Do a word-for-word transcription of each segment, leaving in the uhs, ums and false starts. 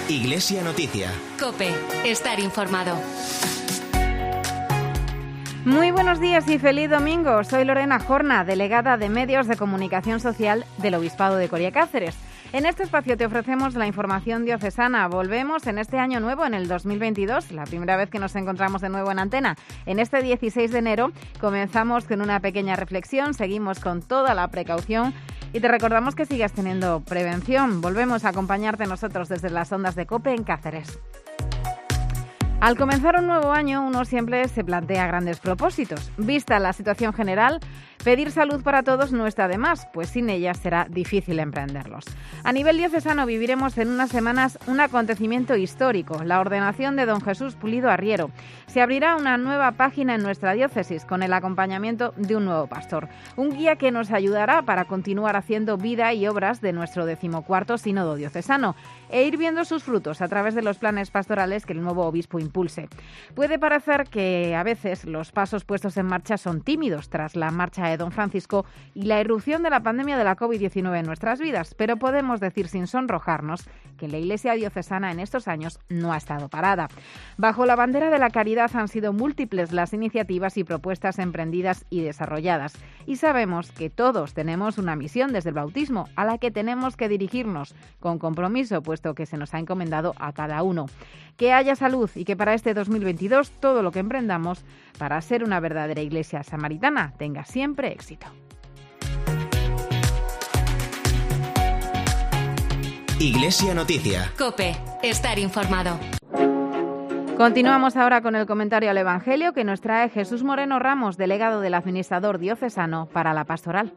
Iglesia Noticia. COPE. Estar informado. Muy buenos días y feliz domingo. Soy Lorena Jorna, delegada de Medios de Comunicación Social del Obispado de Coria Cáceres. En este espacio te ofrecemos la información diocesana. Volvemos en este año nuevo, en el dos mil veintidós, la primera vez que nos encontramos de nuevo en antena. En este dieciséis de enero comenzamos con una pequeña reflexión, seguimos con toda la precaución y te recordamos que sigas teniendo prevención. Volvemos a acompañarte nosotros desde las ondas de COPE en Cáceres. Al comenzar un nuevo año, uno siempre se plantea grandes propósitos. Vista la situación general, pedir salud para todos no está de más, pues sin ella será difícil emprenderlos. A nivel diocesano viviremos en unas semanas un acontecimiento histórico, la ordenación de don Jesús Pulido Arriero. Se abrirá una nueva página en nuestra diócesis con el acompañamiento de un nuevo pastor, un guía que nos ayudará para continuar haciendo vida y obras de nuestro decimocuarto sínodo diocesano e ir viendo sus frutos a través de los planes pastorales que el nuevo obispo impulse. Puede parecer que a veces los pasos puestos en marcha son tímidos tras la marcha de don Francisco y la irrupción de la pandemia de la covid diecinueve en nuestras vidas, pero podemos decir sin sonrojarnos que la Iglesia diocesana en estos años no ha estado parada. Bajo la bandera de la caridad han sido múltiples las iniciativas y propuestas emprendidas y desarrolladas, y sabemos que todos tenemos una misión desde el bautismo a la que tenemos que dirigirnos con compromiso, puesto que se nos ha encomendado a cada uno. Que haya salud y que para este dos mil veintidós todo lo que emprendamos para ser una verdadera iglesia samaritana tenga siempre éxito. Iglesia Noticia. COPE. Estar informado. Continuamos ahora con el comentario al Evangelio que nos trae Jesús Moreno Ramos, delegado del administrador diocesano para la pastoral.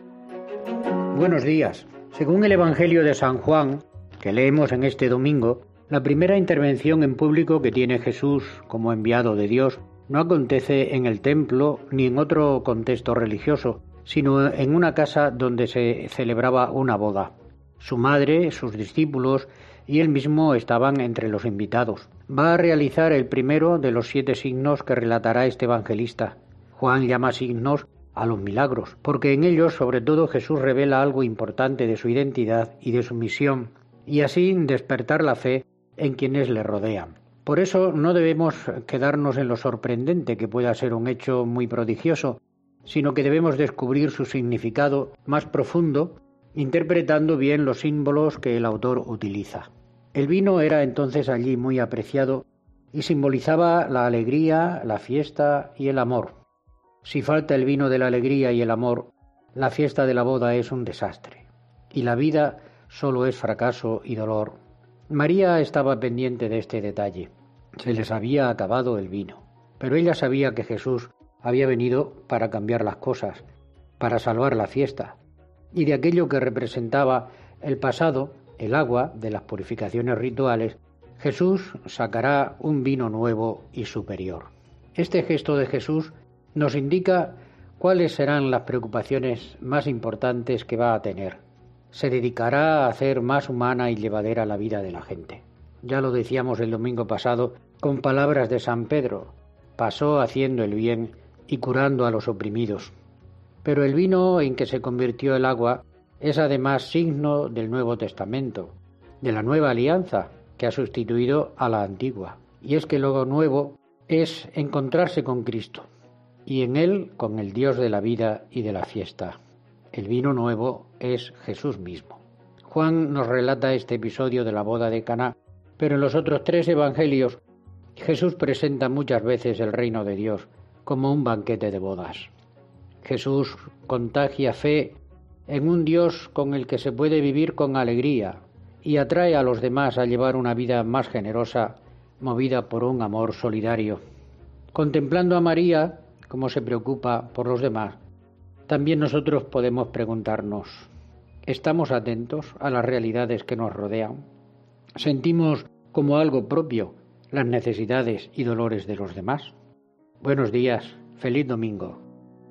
Buenos días. Según el Evangelio de San Juan, que leemos en este domingo, la primera intervención en público que tiene Jesús como enviado de Dios no acontece en el templo ni en otro contexto religioso, sino en una casa donde se celebraba una boda. Su madre, sus discípulos y él mismo estaban entre los invitados. Va a realizar el primero de los siete signos que relatará este evangelista. Juan llama signos a los milagros, porque en ellos sobre todo Jesús revela algo importante de su identidad y de su misión, y así despertar la fe en quienes le rodean. Por eso no debemos quedarnos en lo sorprendente que pueda ser un hecho muy prodigioso, sino que debemos descubrir su significado más profundo, interpretando bien los símbolos que el autor utiliza. El vino era entonces allí muy apreciado y simbolizaba la alegría, la fiesta y el amor. Si falta el vino de la alegría y el amor, la fiesta de la boda es un desastre, y la vida solo es fracaso y dolor. María estaba pendiente de este detalle. Se les había acabado el vino, pero ella sabía que Jesús había venido para cambiar las cosas, para salvar la fiesta, y de aquello que representaba el pasado, el agua de las purificaciones rituales, Jesús sacará un vino nuevo y superior. Este gesto de Jesús nos indica cuáles serán las preocupaciones más importantes que va a tener. Se dedicará a hacer más humana y llevadera la vida de la gente. Ya lo decíamos el domingo pasado con palabras de San Pedro. Pasó haciendo el bien y curando a los oprimidos. Pero el vino en que se convirtió el agua es además signo del Nuevo Testamento, de la nueva alianza que ha sustituido a la antigua. Y es que lo nuevo es encontrarse con Cristo y en Él con el Dios de la vida y de la fiesta. El vino nuevo es Jesús mismo. Juan nos relata este episodio de la boda de Caná, pero en los otros tres evangelios Jesús presenta muchas veces el reino de Dios como un banquete de bodas. Jesús contagia fe en un Dios con el que se puede vivir con alegría y atrae a los demás a llevar una vida más generosa, movida por un amor solidario. Contemplando a María, cómo se preocupa por los demás, también nosotros podemos preguntarnos, ¿estamos atentos a las realidades que nos rodean? ¿Sentimos como algo propio las necesidades y dolores de los demás? Buenos días, feliz domingo.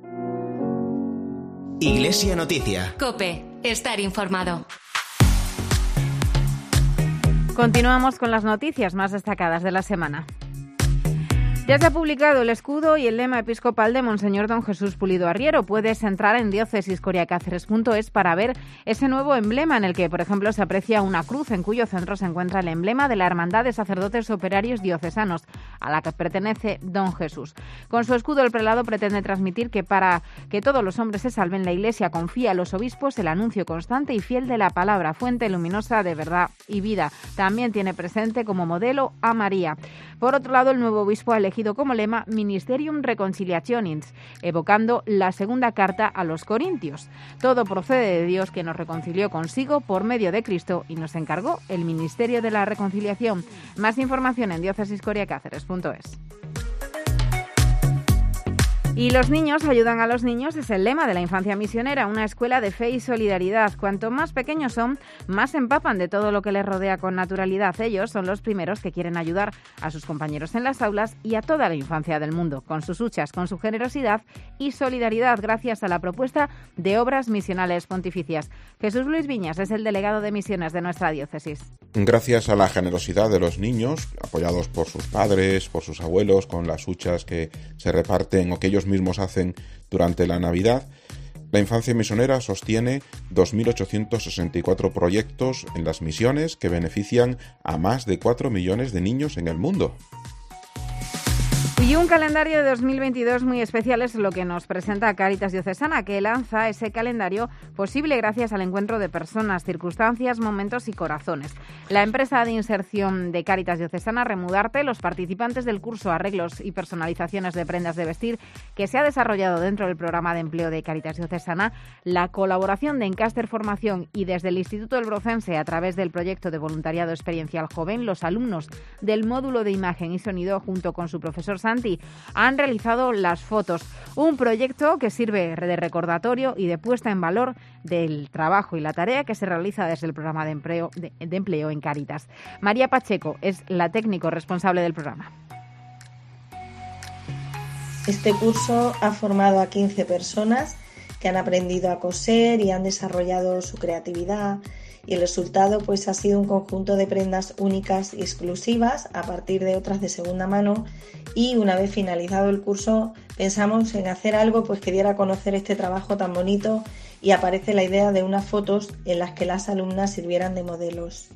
Iglesia Noticia. COPE. Estar informado. Continuamos con las noticias más destacadas de la semana. Ya se ha publicado el escudo y el lema episcopal de Monseñor Don Jesús Pulido Arriero. Puedes entrar en diócesis coria cáceres punto es para ver ese nuevo emblema en el que, por ejemplo, se aprecia una cruz en cuyo centro se encuentra el emblema de la Hermandad de Sacerdotes Operarios Diocesanos, a la que pertenece Don Jesús. Con su escudo, el prelado pretende transmitir que para que todos los hombres se salven, la Iglesia confía a los obispos el anuncio constante y fiel de la palabra, fuente luminosa de verdad y vida. También tiene presente como modelo a María. Por otro lado, el nuevo obispo ha elegido como lema Ministerium Reconciliationis, evocando la segunda carta a los Corintios. Todo procede de Dios, que nos reconcilió consigo por medio de Cristo y nos encargó el ministerio de la reconciliación. Más información en diócesis coria cáceres punto es. Y los niños ayudan a los niños es el lema de la Infancia Misionera, una escuela de fe y solidaridad. Cuanto más pequeños son, más se empapan de todo lo que les rodea con naturalidad. Ellos son los primeros que quieren ayudar a sus compañeros en las aulas y a toda la infancia del mundo, con sus huchas, con su generosidad y solidaridad, gracias a la propuesta de obras misionales pontificias. Jesús Luis Viñas es el delegado de misiones de nuestra diócesis. Gracias a la generosidad de los niños, apoyados por sus padres, por sus abuelos, con las huchas que se reparten o que ellos mismos hacen durante la Navidad, la Infancia Misionera sostiene dos mil ochocientos sesenta y cuatro proyectos en las misiones que benefician a más de cuatro millones de niños en el mundo. Y un calendario de dos mil veintidós muy especial es lo que nos presenta Cáritas Diocesana, que lanza ese calendario posible gracias al encuentro de personas, circunstancias, momentos y corazones. La empresa de inserción de Cáritas Diocesana, Remudarte, los participantes del curso Arreglos y Personalizaciones de Prendas de Vestir, que se ha desarrollado dentro del programa de empleo de Cáritas Diocesana, la colaboración de Encaster Formación y desde el Instituto del Brocense, a través del proyecto de voluntariado experiencial joven, los alumnos del módulo de imagen y sonido, junto con su profesor Santi, han realizado las fotos, un proyecto que sirve de recordatorio y de puesta en valor del trabajo y la tarea que se realiza desde el programa de empleo, de, de empleo en Cáritas. María Pacheco es la técnico responsable del programa. Este curso ha formado a quince personas que han aprendido a coser y han desarrollado su creatividad, y el resultado pues ha sido un conjunto de prendas únicas y exclusivas a partir de otras de segunda mano. Y una vez finalizado el curso pensamos en hacer algo pues que diera a conocer este trabajo tan bonito, y aparece la idea de unas fotos en las que las alumnas sirvieran de modelos.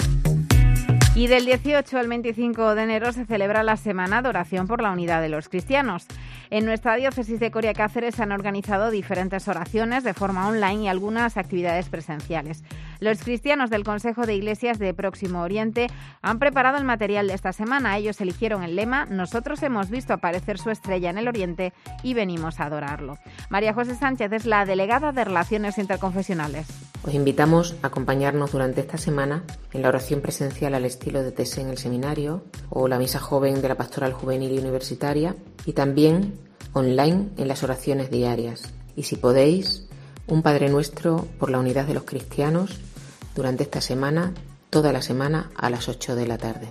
Y del dieciocho al veinticinco de enero se celebra la Semana de Oración por la Unidad de los Cristianos. En nuestra diócesis de Coria Cáceres se han organizado diferentes oraciones de forma online y algunas actividades presenciales. Los cristianos del Consejo de Iglesias de Próximo Oriente han preparado el material de esta semana. Ellos eligieron el lema «Nosotros hemos visto aparecer su estrella en el Oriente y venimos a adorarlo». María José Sánchez es la delegada de Relaciones Interconfesionales. Os invitamos a acompañarnos durante esta semana en la oración presencial al estilo de T S E en el seminario o la misa joven de la Pastoral Juvenil y Universitaria, y también online en las oraciones diarias. Y si podéis, un Padre Nuestro por la unidad de los cristianos durante esta semana, toda la semana a las ocho de la tarde.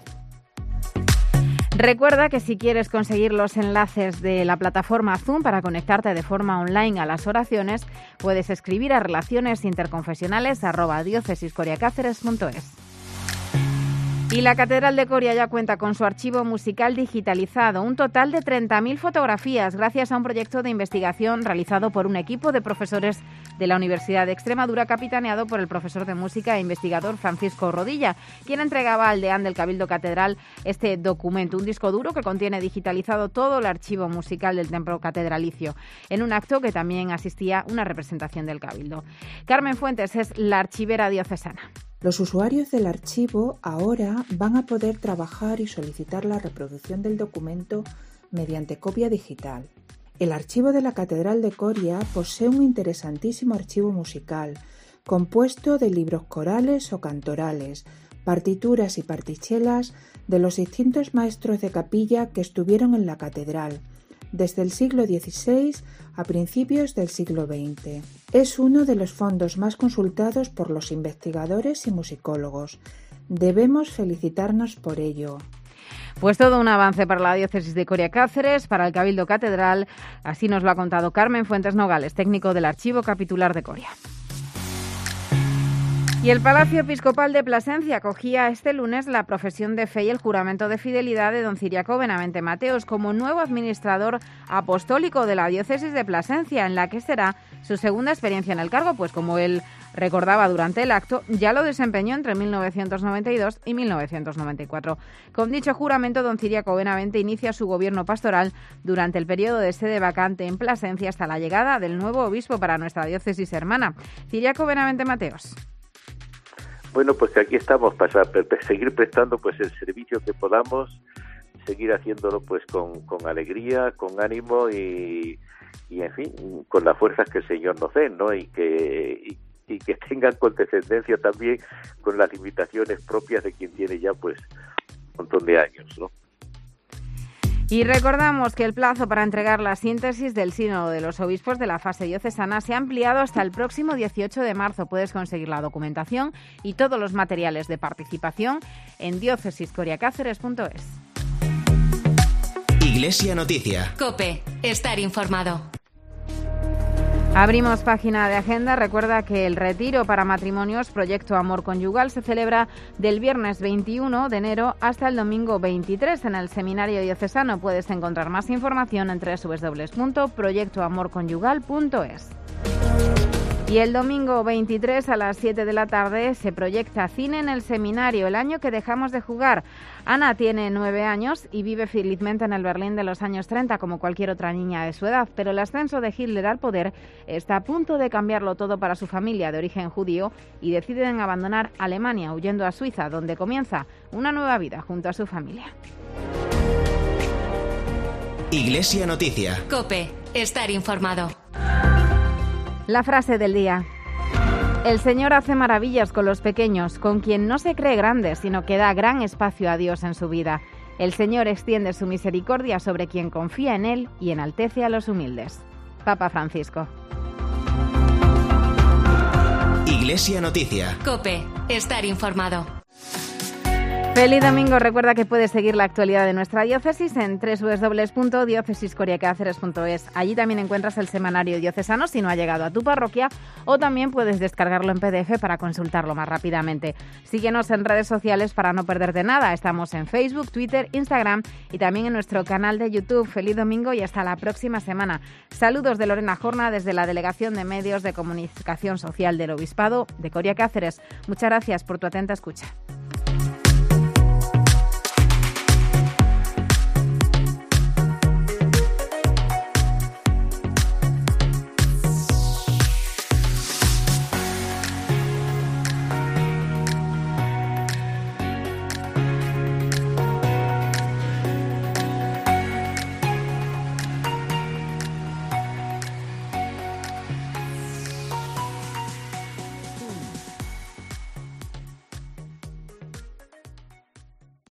Recuerda que si quieres conseguir los enlaces de la plataforma Zoom para conectarte de forma online a las oraciones, puedes escribir a relacionesinterconfesionales arroba diócesis coria cáceres punto es. Y la Catedral de Coria ya cuenta con su archivo musical digitalizado, un total de treinta mil fotografías, gracias a un proyecto de investigación realizado por un equipo de profesores de la Universidad de Extremadura, capitaneado por el profesor de música e investigador Francisco Rodilla, quien entregaba al deán del Cabildo Catedral este documento, un disco duro que contiene digitalizado todo el archivo musical del templo catedralicio, en un acto que también asistía una representación del Cabildo. Carmen Fuentes es la archivera diocesana. Los usuarios del archivo ahora van a poder trabajar y solicitar la reproducción del documento mediante copia digital. El archivo de la Catedral de Coria posee un interesantísimo archivo musical, compuesto de libros corales o cantorales, partituras y partichelas de los distintos maestros de capilla que estuvieron en la catedral, desde el siglo dieciséis a principios del siglo veinte. Es uno de los fondos más consultados por los investigadores y musicólogos. Debemos felicitarnos por ello. Pues todo un avance para la diócesis de Coria Cáceres, para el Cabildo Catedral. Así nos lo ha contado Carmen Fuentes Nogales, técnico del Archivo Capitular de Coria. Y el Palacio Episcopal de Plasencia acogía este lunes la profesión de fe y el juramento de fidelidad de don Ciriaco Benavente Mateos como nuevo administrador apostólico de la diócesis de Plasencia, en la que será su segunda experiencia en el cargo, pues como él recordaba durante el acto, ya lo desempeñó entre mil novecientos noventa y dos y mil novecientos noventa y cuatro. Con dicho juramento, don Ciriaco Benavente inicia su gobierno pastoral durante el periodo de sede vacante en Plasencia hasta la llegada del nuevo obispo para nuestra diócesis hermana. Ciriaco Benavente Mateos. Bueno, pues aquí estamos para seguir prestando pues el servicio que podamos, seguir haciéndolo pues con, con alegría, con ánimo y, y en fin, con las fuerzas que el Señor nos dé, ¿no? Y que y, y que tengan condescendencia también con las limitaciones propias de quien tiene ya pues un montón de años, ¿no? Y recordamos que el plazo para entregar la síntesis del Sínodo de los Obispos de la fase diocesana se ha ampliado hasta el próximo dieciocho de marzo. Puedes conseguir la documentación y todos los materiales de participación en diócesis coria cáceres punto es. Iglesia Noticia. COPE. Estar informado. Abrimos página de agenda. Recuerda que el retiro para matrimonios Proyecto Amor Conyugal se celebra del viernes veintiuno de enero hasta el domingo veintitrés en el Seminario Diocesano. Puedes encontrar más información en doble u doble u doble u punto proyecto amor conyugal punto es. Y el domingo veintitrés a las siete de la tarde se proyecta Cine en el Seminario, el año que dejamos de jugar. Ana tiene nueve años y vive felizmente en el Berlín de los años treinta como cualquier otra niña de su edad, pero el ascenso de Hitler al poder está a punto de cambiarlo todo para su familia de origen judío y deciden abandonar Alemania huyendo a Suiza, donde comienza una nueva vida junto a su familia. Iglesia Noticia. COPE. Estar informado. La frase del día. El Señor hace maravillas con los pequeños, con quien no se cree grande, sino que da gran espacio a Dios en su vida. El Señor extiende su misericordia sobre quien confía en Él y enaltece a los humildes. Papa Francisco. Iglesia Noticia. COPE. Estar informado. Feliz domingo. Recuerda que puedes seguir la actualidad de nuestra diócesis en doble u doble u doble u punto diócesis coria cáceres punto es. Allí también encuentras el semanario diocesano si no ha llegado a tu parroquia, o también puedes descargarlo en P D F para consultarlo más rápidamente. Síguenos en redes sociales para no perderte nada. Estamos en Facebook, Twitter, Instagram y también en nuestro canal de YouTube. Feliz domingo y hasta la próxima semana. Saludos de Lorena Jorna desde la Delegación de Medios de Comunicación Social del Obispado de Coria Cáceres. Muchas gracias por tu atenta escucha.